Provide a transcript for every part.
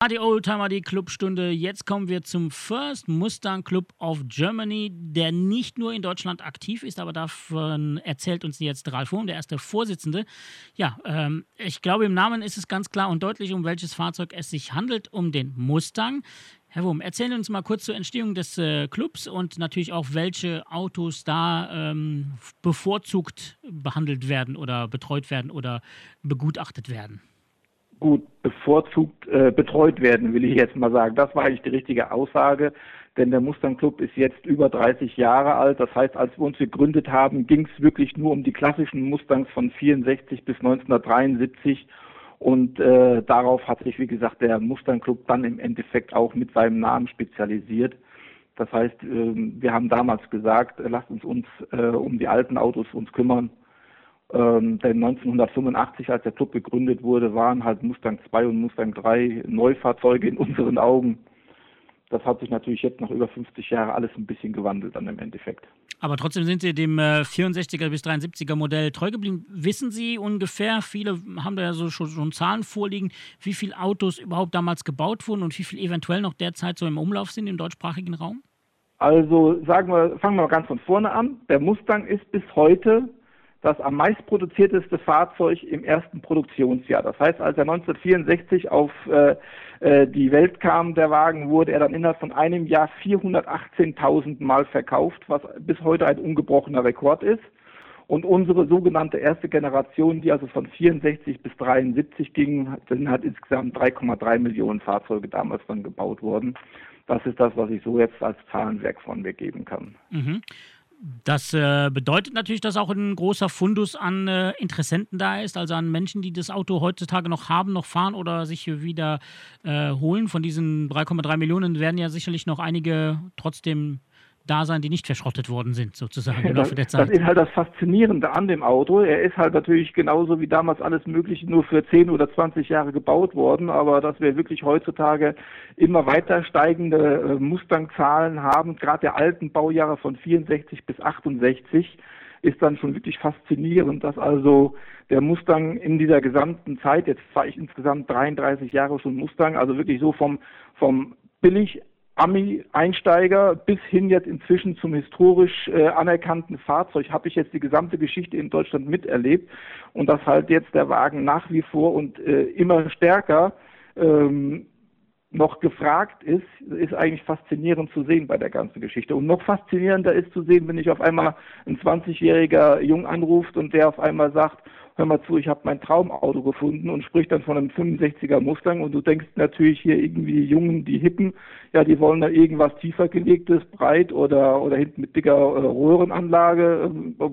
Die Oldtimer, die Clubstunde. Jetzt kommen wir zum First Mustang Club of Germany, der nicht nur in Deutschland aktiv ist, aber davon erzählt uns jetzt Ralf Wurm, der erste Vorsitzende. Ja, ich glaube, im Namen ist es ganz klar und deutlich, um welches Fahrzeug es sich handelt, um den Mustang. Herr Wurm, erzählen Sie uns mal kurz zur Entstehung des Clubs und natürlich auch, welche Autos da bevorzugt behandelt werden oder betreut werden oder begutachtet werden. Gut, bevorzugt betreut werden, will ich jetzt mal sagen. Das war eigentlich die richtige Aussage, denn der Mustang Club ist jetzt über 30 Jahre alt. Das heißt, als wir uns gegründet haben, ging es wirklich nur um die klassischen Mustangs von 64 bis 1973 und darauf hat sich, wie gesagt, der Mustang Club dann im Endeffekt auch mit seinem Namen spezialisiert. Das heißt, wir haben damals gesagt, lasst uns um die alten Autos uns kümmern. Denn 1985, als der Club gegründet wurde, waren halt Mustang 2 und Mustang 3 Neufahrzeuge in unseren Augen. Das hat sich natürlich jetzt nach über 50 Jahren alles ein bisschen gewandelt dann im Endeffekt. Aber trotzdem sind Sie dem 64er bis 73er Modell treu geblieben. Wissen Sie ungefähr, viele haben da ja so schon Zahlen vorliegen, wie viele Autos überhaupt damals gebaut wurden und wie viele eventuell noch derzeit so im Umlauf sind im deutschsprachigen Raum? Also fangen wir mal ganz von vorne an. Der Mustang ist bis heute das am meist produzierteste Fahrzeug im ersten Produktionsjahr. Das heißt, als er 1964 auf die Welt kam, der Wagen, wurde er dann innerhalb von einem Jahr 418.000 Mal verkauft, was bis heute ein ungebrochener Rekord ist. Und unsere sogenannte erste Generation, die also von 64 bis 73 ging, sind halt insgesamt 3,3 Millionen Fahrzeuge damals dann gebaut worden. Das ist das, was ich so jetzt als Zahlenwerk von mir geben kann. Mhm. Das bedeutet natürlich, dass auch ein großer Fundus an Interessenten da ist, also an Menschen, die das Auto heutzutage noch haben, noch fahren oder sich wieder holen. Von diesen 3,3 Millionen werden ja sicherlich noch einige trotzdem da sein, die nicht verschrottet worden sind, sozusagen im Laufe der Zeit. Das ist halt das Faszinierende an dem Auto. Er ist halt natürlich genauso wie damals alles Mögliche nur für 10 oder 20 Jahre gebaut worden, aber dass wir wirklich heutzutage immer weiter steigende Mustang-Zahlen haben, gerade der alten Baujahre von 64 bis 68, ist dann schon wirklich faszinierend, dass also der Mustang in dieser gesamten Zeit, jetzt fahre ich insgesamt 33 Jahre schon Mustang, also wirklich so vom billig Ami-Einsteiger bis hin jetzt inzwischen zum historisch anerkannten Fahrzeug habe ich jetzt die gesamte Geschichte in Deutschland miterlebt und dass halt jetzt der Wagen nach wie vor und immer stärker noch gefragt ist eigentlich faszinierend zu sehen bei der ganzen Geschichte. Und noch faszinierender ist zu sehen, wenn ich auf einmal ein 20-jähriger Jung anruft und der auf einmal sagt, hör mal zu, ich habe mein Traumauto gefunden und spricht dann von einem 65er Mustang und du denkst natürlich hier irgendwie die Jungen, die Hippen, ja, die wollen da irgendwas tiefer gelegtes, breit oder hinten mit dicker Röhrenanlage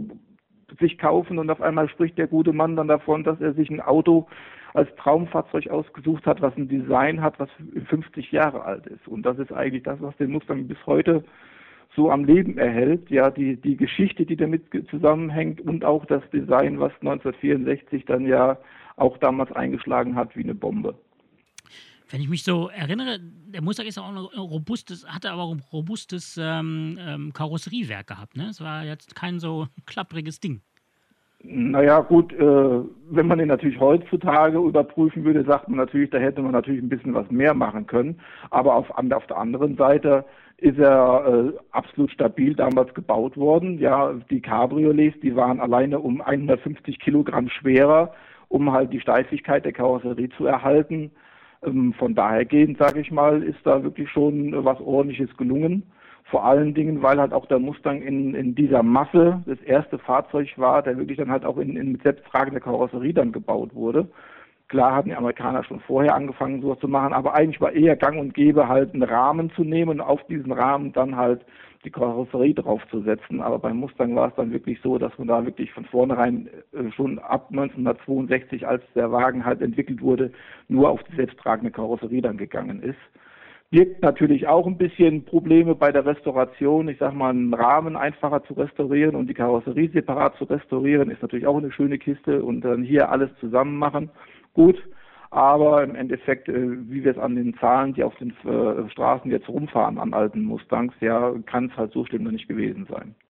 sich kaufen und auf einmal spricht der gute Mann dann davon, dass er sich ein Auto als Traumfahrzeug ausgesucht hat, was ein Design hat, was 50 Jahre alt ist. Und das ist eigentlich das, was den Mustang bis heute so am Leben erhält, ja, die Geschichte, die damit zusammenhängt und auch das Design, was 1964 dann ja auch damals eingeschlagen hat wie eine Bombe. Wenn ich mich so erinnere, der Mustang ist auch hatte aber auch ein robustes Karosseriewerk gehabt, ne? Es war jetzt kein so klappriges Ding. Naja, gut, wenn man den natürlich heutzutage überprüfen würde, sagt man natürlich, da hätte man natürlich ein bisschen was mehr machen können. Aber auf der anderen Seite ist er absolut stabil damals gebaut worden. Ja, die Cabriolets, die waren alleine um 150 Kilogramm schwerer, um halt die Steifigkeit der Karosserie zu erhalten. Von daher gehend, sage ich mal, ist da wirklich schon was Ordentliches gelungen. Vor allen Dingen, weil halt auch der Mustang in dieser Masse das erste Fahrzeug war, der wirklich dann halt auch mit selbsttragender Karosserie dann gebaut wurde. Klar hatten die Amerikaner schon vorher angefangen, sowas zu machen, aber eigentlich war eher gang und gäbe, halt einen Rahmen zu nehmen und auf diesen Rahmen dann halt die Karosserie draufzusetzen. Aber beim Mustang war es dann wirklich so, dass man da wirklich von vornherein schon ab 1962, als der Wagen halt entwickelt wurde, nur auf die selbsttragende Karosserie dann gegangen ist. Birgt natürlich auch ein bisschen Probleme bei der Restauration. Ich sage mal, einen Rahmen einfacher zu restaurieren und die Karosserie separat zu restaurieren, ist natürlich auch eine schöne Kiste und dann hier alles zusammen machen. Gut, aber im Endeffekt, wie wir es an den Zahlen, die auf den Straßen jetzt rumfahren, an alten Mustangs, ja, kann es halt so schlimm noch nicht gewesen sein.